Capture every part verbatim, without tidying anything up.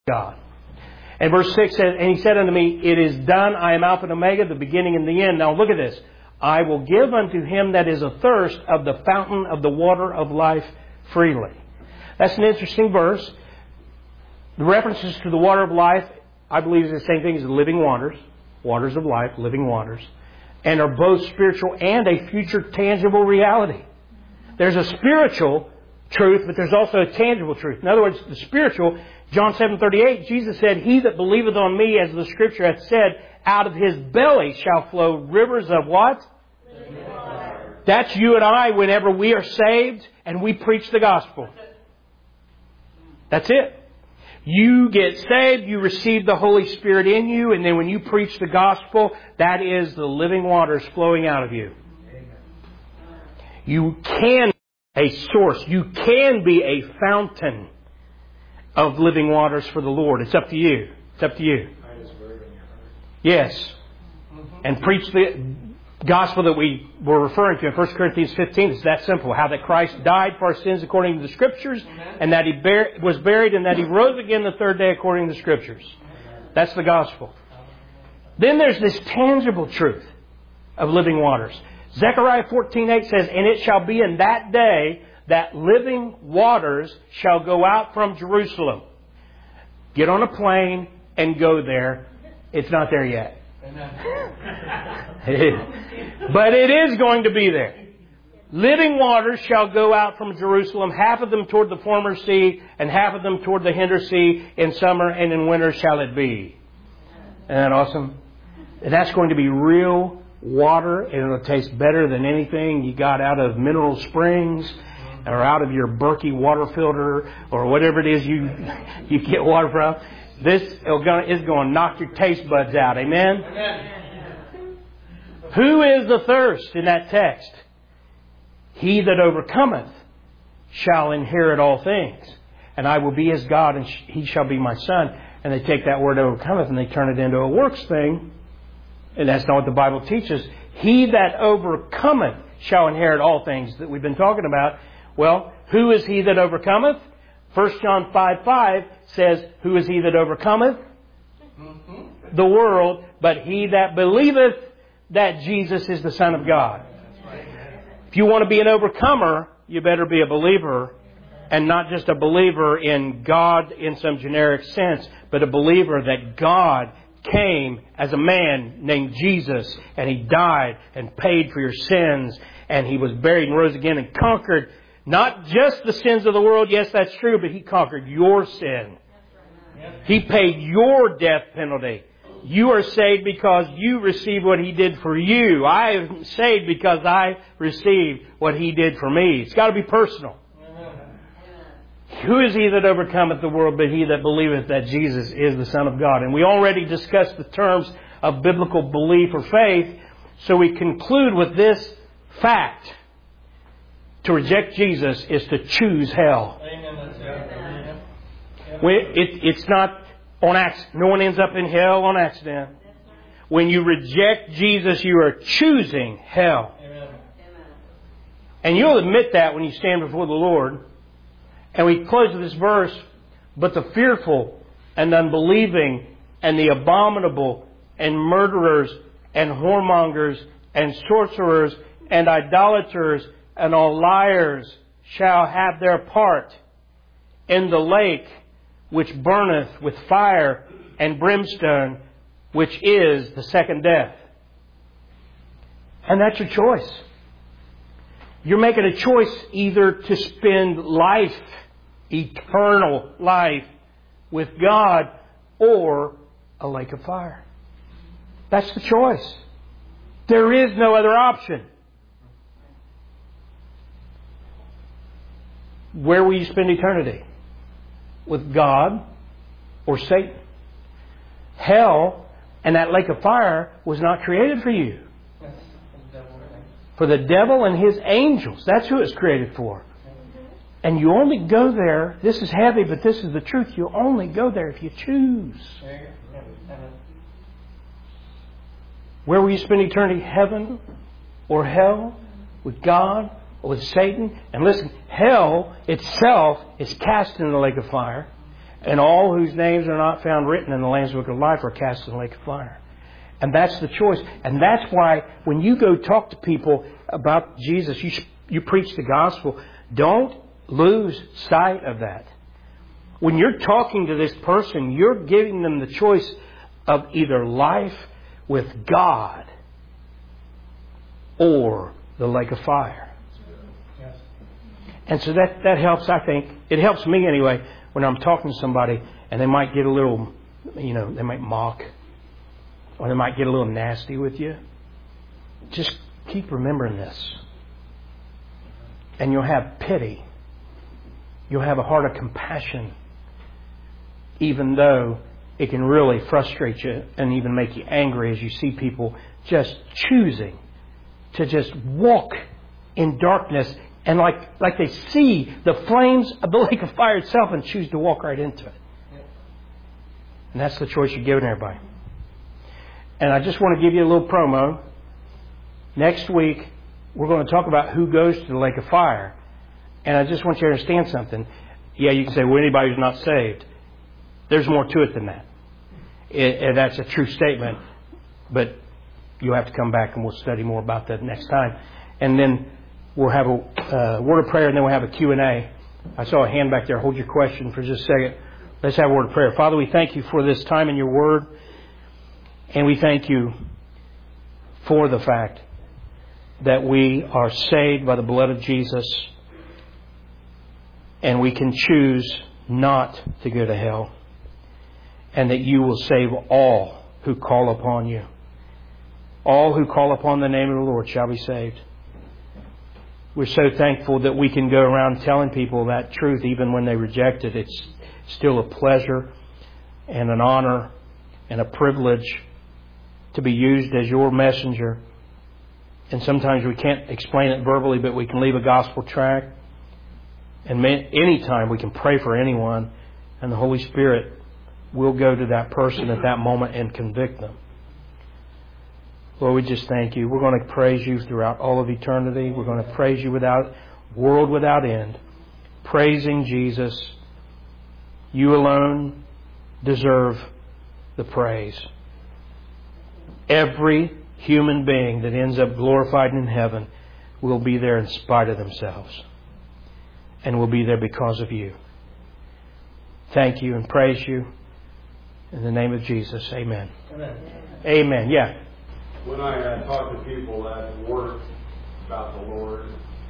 God. And verse six says, and He said unto me, it is done. I am Alpha and Omega, the beginning and the end. Now look at this. I will give unto him that is athirst of the fountain of the water of life freely. That's an interesting verse. The references to the water of life, I believe, is the same thing as the living waters. Waters of life, living waters. And are both spiritual and a future tangible reality. There's a spiritual truth, but there's also a tangible truth. In other words, the spiritual, John seven thirty-eight, Jesus said, he that believeth on me, as the Scripture hath said, out of his belly shall flow rivers of what? That's you and I whenever we are saved and we preach the gospel. That's it. You get saved, you receive the Holy Spirit in you, and then when you preach the gospel, that is the living waters flowing out of you. You can be a source. You can be a fountain of living waters for the Lord. It's up to you. It's up to you. Yes. And preach the gospel that we were referring to in First Corinthians fifteen. It's that simple. How that Christ died for our sins according to the Scriptures, and that He bar- was buried, and that He rose again the third day according to the Scriptures. That's the gospel. Then there's this tangible truth of living waters. Zechariah fourteen eight says, and it shall be in that day that living waters shall go out from Jerusalem. Get on a plane and go there. It's not there yet. But it is going to be there. Living waters shall go out from Jerusalem, half of them toward the former sea, and half of them toward the hinder sea. In summer and in winter shall it be. Isn't that awesome? And that's going to be real water, and it'll taste better than anything you got out of Mineral Springs or out of your Berkey water filter or whatever it is you you get water from. This is going to knock your taste buds out. Amen? Amen. Who is the thirst in that text? He that overcometh shall inherit all things. And I will be his God, and he shall be my son. And they take that word overcometh and they turn it into a works thing. And that's not what the Bible teaches. He that overcometh shall inherit all things that we've been talking about. Well, who is he that overcometh? First John five five says, who is he that overcometh? Mm-hmm. The world, but he that believeth that Jesus is the Son of God. Right. If you want to be an overcomer, you better be a believer, and not just a believer in God in some generic sense, but a believer that God came as a man named Jesus, and He died and paid for your sins, and He was buried and rose again and conquered not just the sins of the world. Yes, that's true, but He conquered your sin. He paid your death penalty. You are saved because you received what He did for you. I am saved because I received what He did for me. It's got to be personal. Who is he that overcometh the world but he that believeth that Jesus is the Son of God? And we already discussed the terms of biblical belief or faith. So we conclude with this fact. To reject Jesus is to choose hell. Amen. It, it's not on accident. No one ends up in hell on accident. When you reject Jesus, you are choosing hell. Amen. And you'll admit that when you stand before the Lord. And we close with this verse, but the fearful and unbelieving and the abominable and murderers and whoremongers and sorcerers and idolaters and all liars shall have their part in the lake which burneth with fire and brimstone, which is the second death. And that's your choice. You're making a choice either to spend life, eternal life, with God, or a lake of fire. That's the choice. There is no other option. Where will you spend eternity? With God or Satan? Hell and that lake of fire was not created for you. For the devil and his angels. That's who it's created for. And you only go there, this is heavy, but this is the truth, you only go there if you choose. Where will you spend eternity? Heaven or hell? With God or with Satan? And listen, hell itself is cast in the lake of fire. And all whose names are not found written in the Lamb's Book of Life are cast in the lake of fire. And that's the choice. And that's why when you go talk to people about Jesus, you, you preach the gospel, don't lose sight of that. When you're talking to this person, you're giving them the choice of either life with God or the lake of fire. And so that, that helps, I think. It helps me anyway when I'm talking to somebody and they might get a little, you know, they might mock or they might get a little nasty with you. Just keep remembering this. And you'll have pity. You'll have a heart of compassion, even though it can really frustrate you and even make you angry as you see people just choosing to just walk in darkness and like, like they see the flames of the lake of fire itself and choose to walk right into it. And that's the choice you're giving everybody. And I just want to give you a little promo. Next week, we're going to talk about who goes to the lake of fire. And I just want you to understand something. Yeah, you can say, well, anybody who's not saved. There's more to it than that. It, and that's a true statement. But you'll have to come back and we'll study more about that next time. And then we'll have a uh, word of prayer and then we'll have a Q and A. I saw a hand back there. Hold your question for just a second. Let's have a word of prayer. Father, we thank you for this time in your word. And we thank you for the fact that we are saved by the blood of Jesus. And we can choose not to go to hell. And that you will save all who call upon you. All who call upon the name of the Lord shall be saved. We're so thankful that we can go around telling people that truth even when they reject it. It's still a pleasure and an honor and a privilege to be used as your messenger. And sometimes we can't explain it verbally, but we can leave a gospel tract. And anytime we can pray for anyone, and the Holy Spirit will go to that person at that moment and convict them. Lord, we just thank you. We're going to praise you throughout all of eternity. We're going to praise you without world without end. Praising Jesus. You alone deserve the praise. Every human being that ends up glorified in heaven will be there in spite of themselves. And will be there because of you. Thank you and praise you. In the name of Jesus, amen. Amen. Amen. Yeah. When I uh, talk to people at work about the Lord,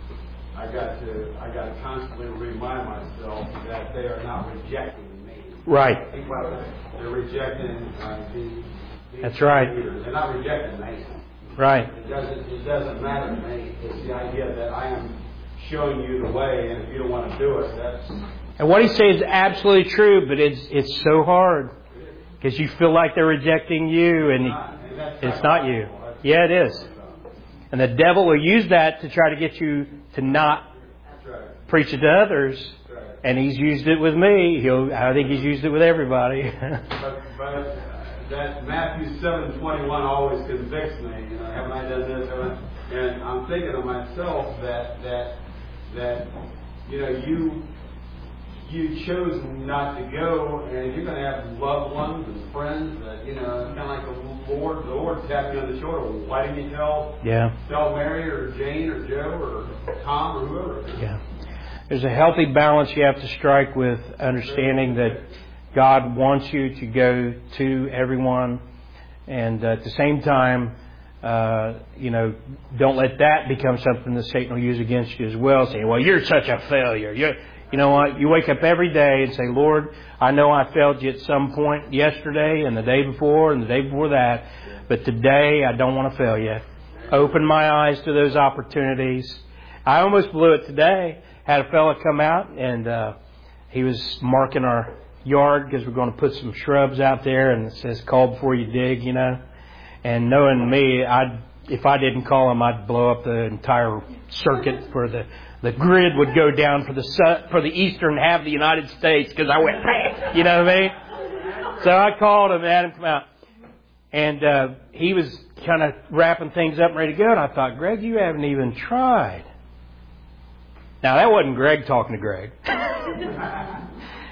I got to I got to constantly remind myself that they are not rejecting me. Right. They're rejecting uh, the, the That's right. leaders. They're not rejecting me. Right. It doesn't it doesn't matter to me. It's the idea that I am showing you the way, and if you don't want to do it, that's. And what he says is absolutely true, but it's it's so hard because you feel like they're rejecting you, and it's not you. Yeah, it is. And the devil will use that to try to get you to not preach it to others. And he's used it with me. He'll. I think he's used it with everybody. but, but that Matthew seven twenty one always convicts me. You know, haven't I done this? Haven't I? And I'm thinking to myself that that that you know you. You chose not to go, and you're going to have loved ones and friends that, you know, kind of like the Lord, the Lord tapped you on the shoulder. Why didn't you tell, yeah. tell Mary or Jane or Joe or Tom or whoever? Yeah. There's a healthy balance you have to strike with understanding that God wants you to go to everyone, and uh, at the same time, uh, you know, don't let that become something that Satan will use against you as well, saying, well, you're such a failure. You're You know what? You wake up every day and say, Lord, I know I failed you at some point yesterday and the day before and the day before that. But today I don't want to fail you. Open my eyes to those opportunities. I almost blew it today. Had a fella come out and uh, he was marking our yard because we're going to put some shrubs out there. And it says, call before you dig, you know. And knowing me, I'd, if I didn't call him, I'd blow up the entire circuit for the... The grid would go down for the sun, for the eastern half of the United States because I went, bam, you know what I mean? So I called him and had him come out. And uh, he was kind of wrapping things up and ready to go. And I thought, Greg, you haven't even tried. Now, that wasn't Greg talking to Greg.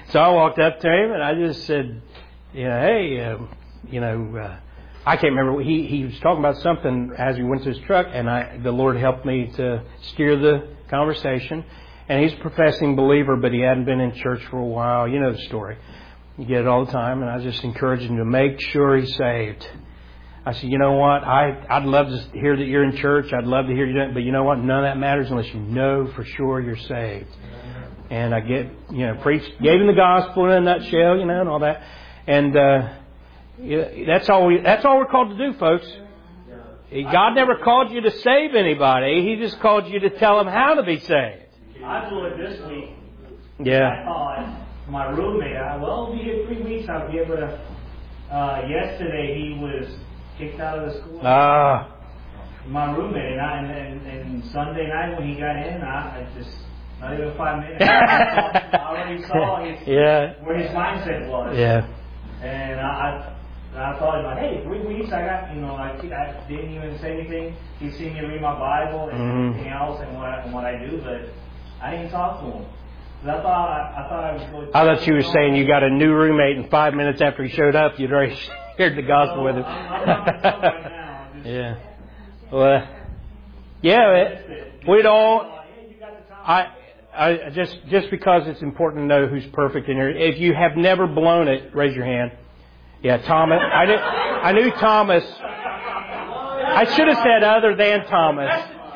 So I walked up to him and I just said, you know, hey, uh, you know, uh, I can't remember. He he was talking about something as he went to his truck, and I the Lord helped me to steer the conversation. And he's a professing believer, but he hadn't been in church for a while. You know the story. You get it all the time. And I just encouraged him to make sure he's saved. I said, you know what? I, I'd love to hear that you're in church. I'd love to hear you doing it. But you know what? None of that matters unless you know for sure you're saved. And I get, you know, preached, gave him the gospel in a nutshell, you know, and all that. And uh, that's all we, that's all we're called to do, folks. God never called you to save anybody. He just called you to tell them how to be saved. I blew it this week. Yeah. I thought my roommate, I, well, it'll be here three weeks. I'll be able to. Uh, yesterday he was kicked out of the school. Ah. My roommate and I, and, and, and Sunday night when he got in, I, I just not even five minutes. I already saw his, yeah. where his mindset was. Yeah. And I. I I thought about, hey, three weeks, I got, you know, I, I didn't even say anything. He's seen me read my Bible and mm-hmm. everything else and what, I, and what I do, but I didn't talk to him. I thought I, I thought I was going to... I thought you were saying you got a new roommate and five minutes after he showed up, you'd already shared the gospel so, with him. I'm, I'm not myself right now. Just, yeah. Well, yeah, it, we'd all... I, I just just because it's important to know who's perfect in here. If you have never blown it, raise your hand. Yeah, Thomas. I knew, I knew Thomas. I should have said other than Thomas.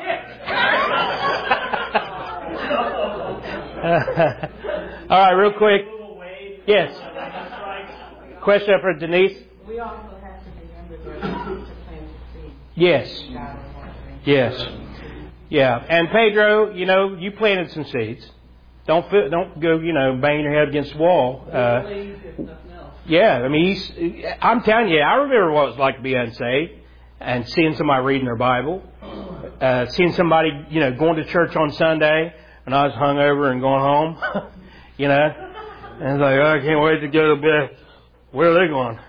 All right, real quick. Yes. Question for Denise. We also have to remember that to plant seeds. Yes. Yes. Yeah. And Pedro, you know, you planted some seeds. Don't don't go, you know, banging your head against the wall. Uh, Yeah, I mean, he's, I'm telling you, I remember what it was like to be unsaved and seeing somebody reading their Bible, uh, seeing somebody, you know, going to church on Sunday when I was hungover and going home, you know, and it's like, oh, I can't wait to go to bed. Where are they going?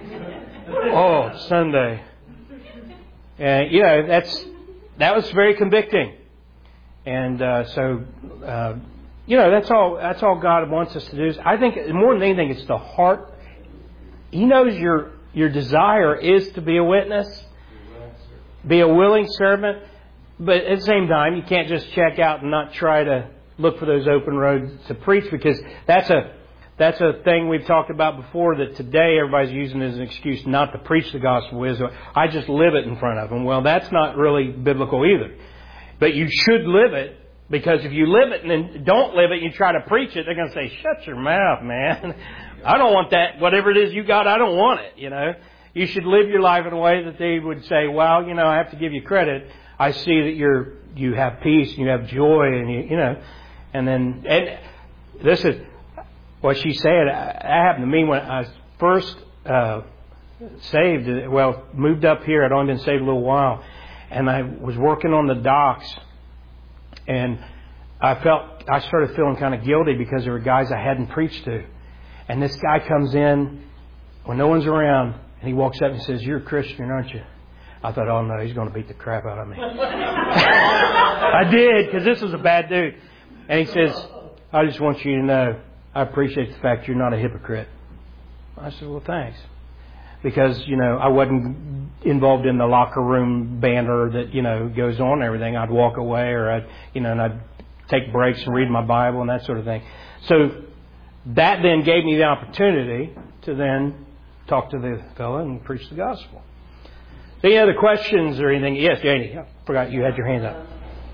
Oh, Sunday. And, you know, that's, that was very convicting. And, uh, so, uh, you know, that's all, that's all God wants us to do. I think more than anything, it's the heart. He knows your your desire is to be a witness, be a willing servant, but at the same time, you can't just check out and not try to look for those open roads to preach, because that's a that's a thing we've talked about before, that today everybody's using as an excuse not to preach the gospel is, I just live it in front of them. Well, that's not really biblical either. But you should live it, because if you live it and then don't live it, you try to preach it, they're going to say, shut your mouth, man. I don't want that. Whatever it is you got, I don't want it, you know. You should live your life in a way that they would say, well, you know, I have to give you credit. I see that you're, you have peace and you have joy and you, you know, and then, and this is what she said. That happened to me when I was first, uh, saved, well, moved up here. I'd only been saved a little while, and I was working on the docks, and I felt, I started feeling kind of guilty because there were guys I hadn't preached to. And this guy comes in when no one's around, and he walks up and says, "You're a Christian, aren't you?" I thought, oh no, he's going to beat the crap out of me. I did, because this was a bad dude. And he says, "I just want you to know, I appreciate the fact you're not a hypocrite." I said, "Well, thanks." Because, you know, I wasn't involved in the locker room banter that, you know, goes on and everything. I'd walk away, or I'd, you know, and I'd take breaks and read my Bible and that sort of thing. So that then gave me the opportunity to then talk to the fellow and preach the gospel. Any other questions or anything? Yes, Janie. I forgot you had your hand up.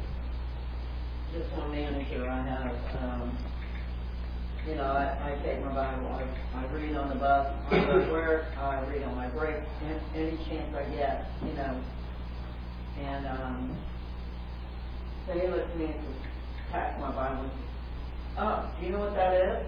Just one manager I have. Um, you know, I, I take my Bible. I, I read on the bus. I go to work. I read on my break. Any chance I get, you know. And um, so he looked at me and tapped my Bible. "Oh, do you know what that is?"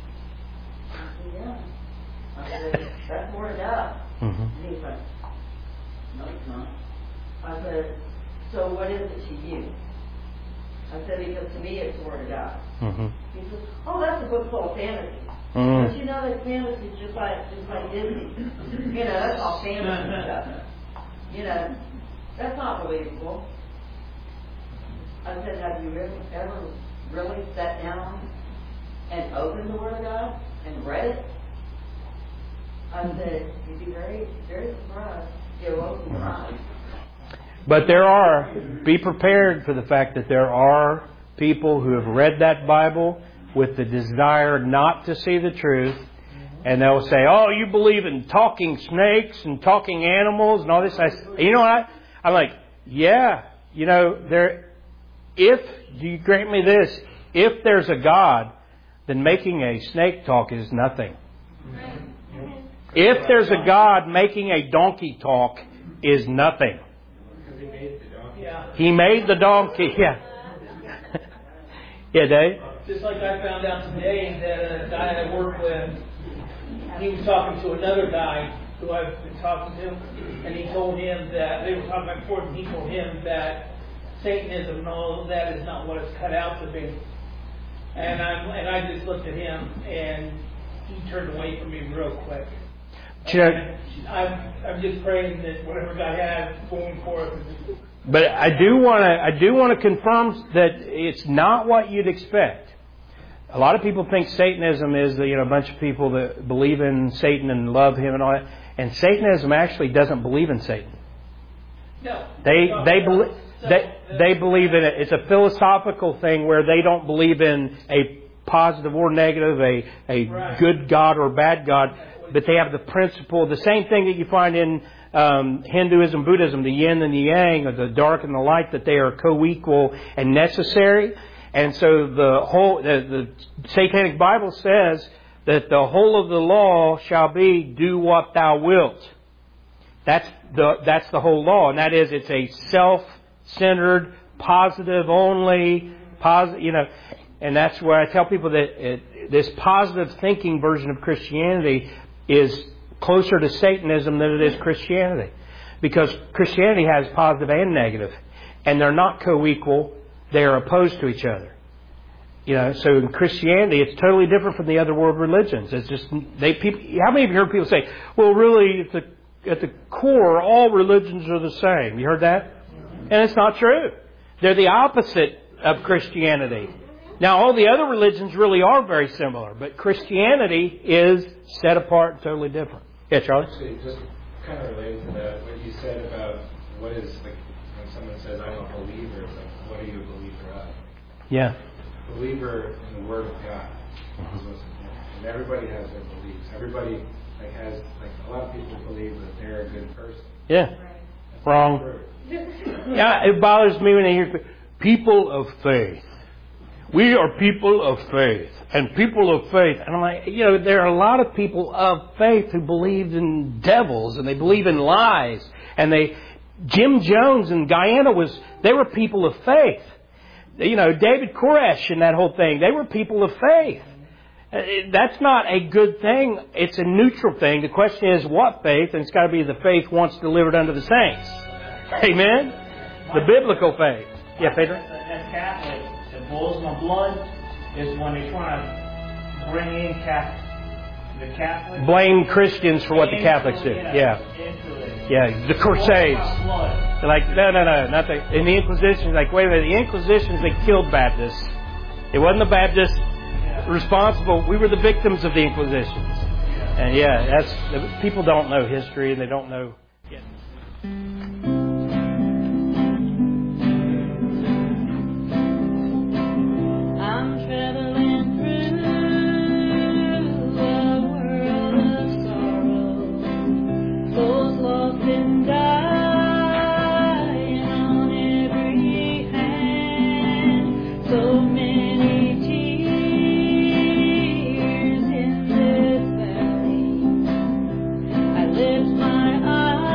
I said, "Yeah." I said, "That's the Word of God." Mm-hmm. And he's like, "No, it's not." I said, "So what is it to you?" I said, "Because to me it's the Word of God." Mm-hmm. He says, "Oh, that's a book full of fantasy." Mm-hmm. But you know that fantasy is just like just like Disney. You know, that's all fantasy stuff. You know, that's not believable. I said, "Have you really ever really sat down and opened the Word of God and read it, I said, you'd be very, very surprised. It opened your eyes. But there are, be prepared for the fact that there are people who have read that Bible with the desire not to see the truth. And they'll say, oh, you believe in talking snakes and talking animals and all this. I, you know what? I'm like, yeah, you know, there. If, do you grant me this? If there's a God, then making a snake talk is nothing. If there's a God, making a donkey talk is nothing. He made the donkey. Yeah. Yeah, Dave? Just like I found out today that a guy I work with, he was talking to another guy who I've been talking to, and he told him that, they were talking back and forth, and he told him that Satanism and all of that is not what it's cut out to be. And I and I just looked at him, and he turned away from me real quick. Check. I'm, I'm just praying that whatever God has going forth. But I do want to I do want to confirm that it's not what you'd expect. A lot of people think Satanism is you know a bunch of people that believe in Satan and love him and all that. And Satanism actually doesn't believe in Satan. No. They they believe they they believe in it. It's a philosophical thing where they don't believe in a positive or negative, a a right. good God or bad God, but they have the principle, the same thing that you find in um, Hinduism, Buddhism, the yin and the yang, or the dark and the light, that they are co-equal and necessary. And so the whole the, the Satanic Bible says that the whole of the law shall be do what thou wilt. That's the that's the whole law, and that is it's a self-centered, positive only, positive, you know, and that's where I tell people that it, this positive thinking version of Christianity is closer to Satanism than it is Christianity, because Christianity has positive and negative, and they're not co-equal; they are opposed to each other. You know, so in Christianity, it's totally different from the other world religions. It's just they people. How many of you heard people say, "Well, really, at the at the core, all religions are the same"? You heard that? And it's not true. They're the opposite of Christianity. Now, all the other religions really are very similar, but Christianity is set apart and totally different. Yeah, Charlie? Actually, just kind of related to that, what you said about what is, like, when someone says, I'm a believer, it's like, what are you a believer of? Yeah. Believer in the Word of God is what's important. And everybody has their beliefs. Everybody, like, has, like, a lot of people believe that they're a good person. Yeah. That's Wrong. Yeah, it bothers me when I hear people of faith. We are people of faith. And people of faith. And I'm like, you know, there are a lot of people of faith who believe in devils and they believe in lies. And they, Jim Jones in Guyana was, they were people of faith. You know, David Koresh and that whole thing, they were people of faith. That's not a good thing. It's a neutral thing. The question is what faith? And it's got to be the faith once delivered unto the saints. Amen? The biblical faith. Yeah, Pedro? That Catholic that boils my blood is when they try to bring in Catholic, the Catholics. Blame Christians for what the Catholics do. Yeah. Yeah, the Crusades. They're like, no, no, no, not the, in the Inquisition, like, wait a minute, the Inquisitions, they killed Baptists. It wasn't the Baptists responsible. We were the victims of the Inquisitions. And yeah, that's, people don't know history and they don't know. Yeah. I'm traveling through a world of sorrow, souls lost and dying on every hand, so many tears in this valley. I lift my eyes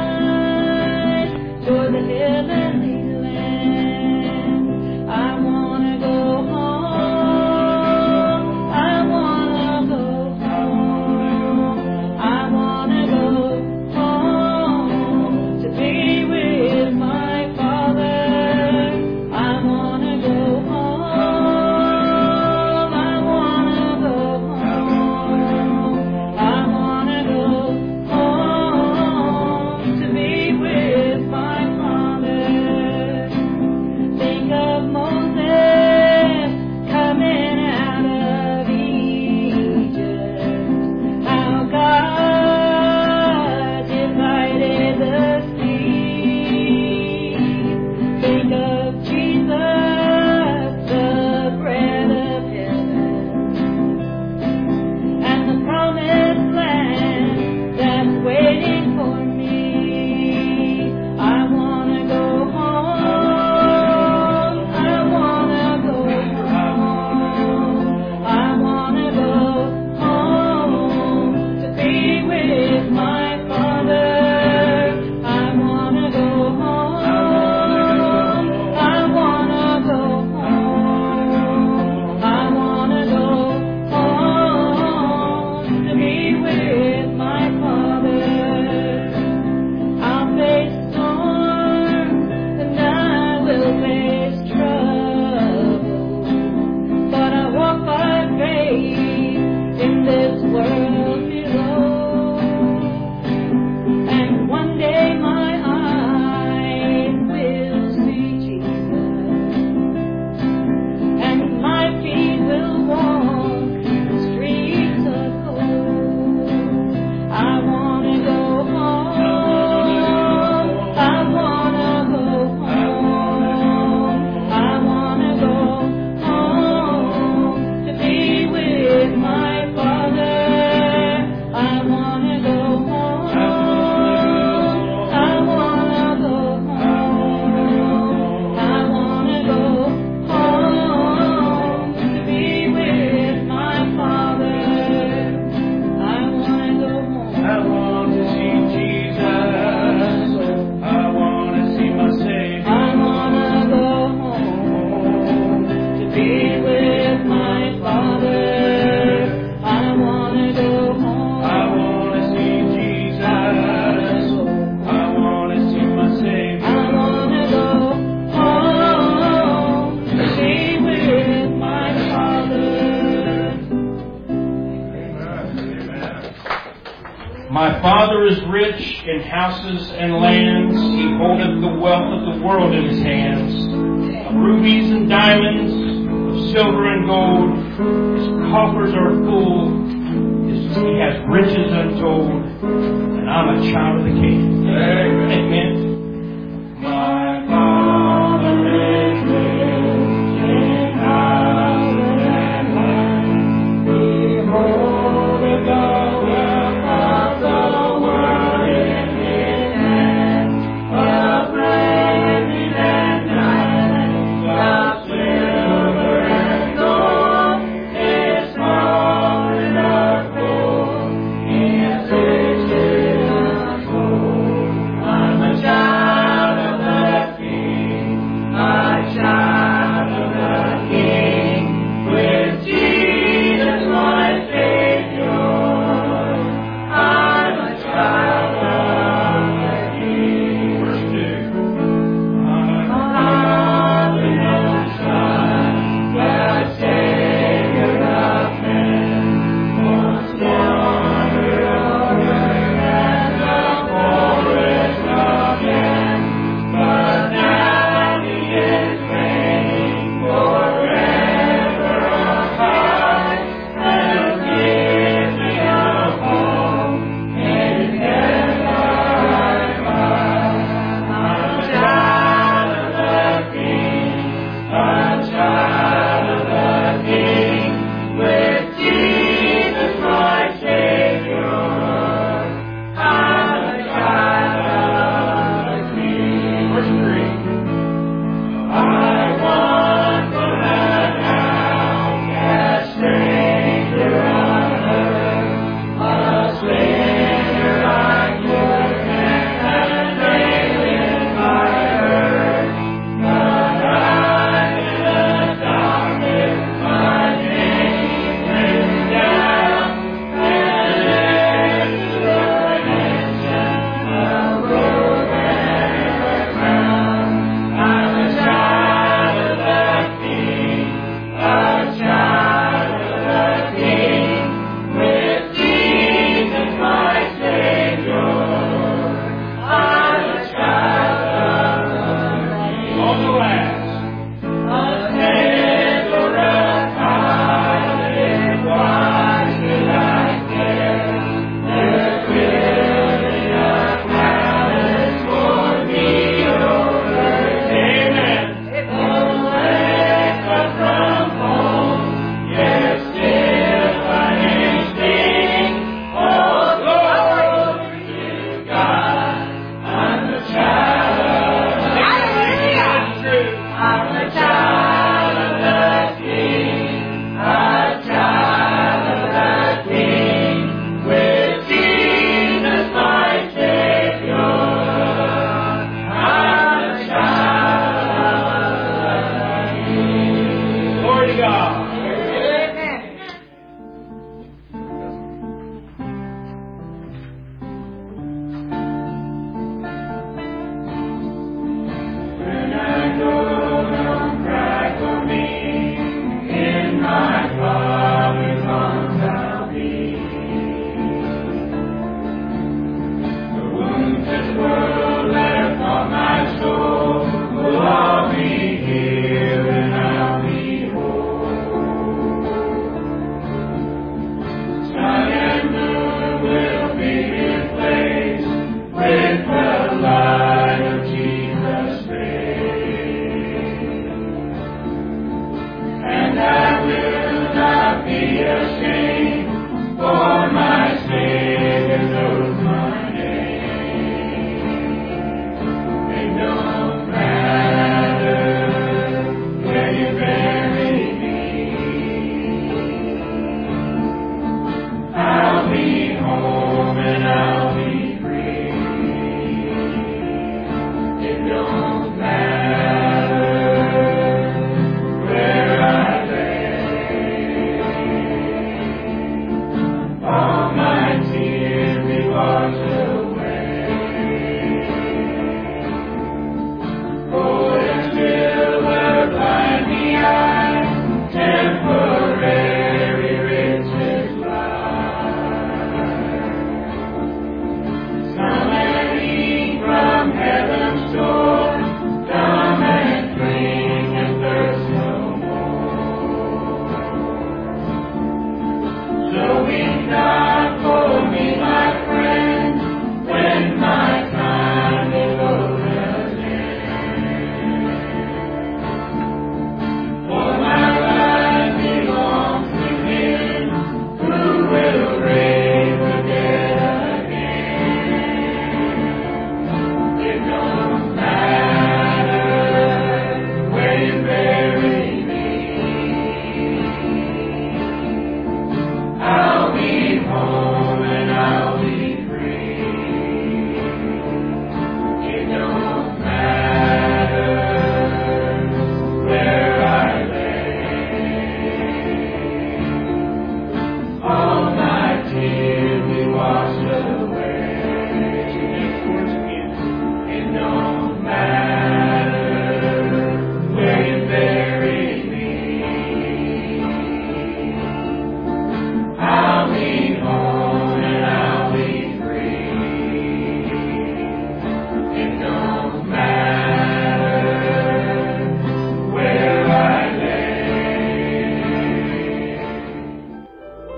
My Father is rich in houses and lands. He holdeth the wealth of the world in his hands. Of rubies and diamonds, of silver and gold. His coffers are full. His, he has riches untold. And I'm a child of the King. Amen. Amen. My Father is rich in houses and lands. He holdeth the wealth of the world in his hands. Of rubies and diamonds, of silver and gold. His coffers are full. His riches untold. I'm a child of the King, a child of the King, with Jesus my Savior. I'm a child of the King. Verse two. I'm a fatherless son, the Savior of men, was water of earth and the forest of men. But now he is reigning forever on high, and gives me a home in heaven. I'm a child of the King, a child of the King, with Jesus my Savior. I'm a child of the King. Verse three. I want to an outcast stranger on earth, a sinner I could and alien my earth. But I'm in the darkness, my name written down, and there's the redemption, a road never found. I'm a child of the King, a child of the King, with Jesus my Savior. I'm a child of the King. On the last. A tender attire, why should I care? There's really a palace for me over Amen. Away from home, yes, still I may sing. Oh, glory to God. I'm a child of the King. I'm a child of the King, a child of the King, with Jesus my Savior. I'm a child of the King. Glory to God. When I go, don't cry for me. In my Father's arms I'll be. The wounds this world left on my soul will all be healed and I'll be whole. Sun and moon will be replaced with the light of Jesus' face. And I will not be ashamed, for my Savior knows my name. It don't matter where you bury me, I'll be home and I'll be free. It don't matter where I lay. All my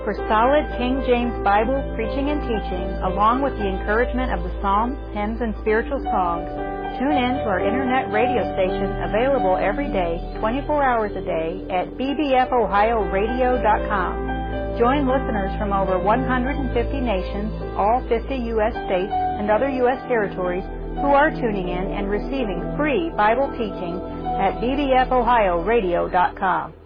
For solid King James Bible preaching and teaching, along with the encouragement of the Psalms, hymns, and spiritual songs, tune in to our internet radio station available every day, twenty-four hours a day at b b f ohio radio dot com. Join listeners from over one hundred fifty nations, all fifty U S states, and other U S territories who are tuning in and receiving free Bible teaching at b b f ohio radio dot com.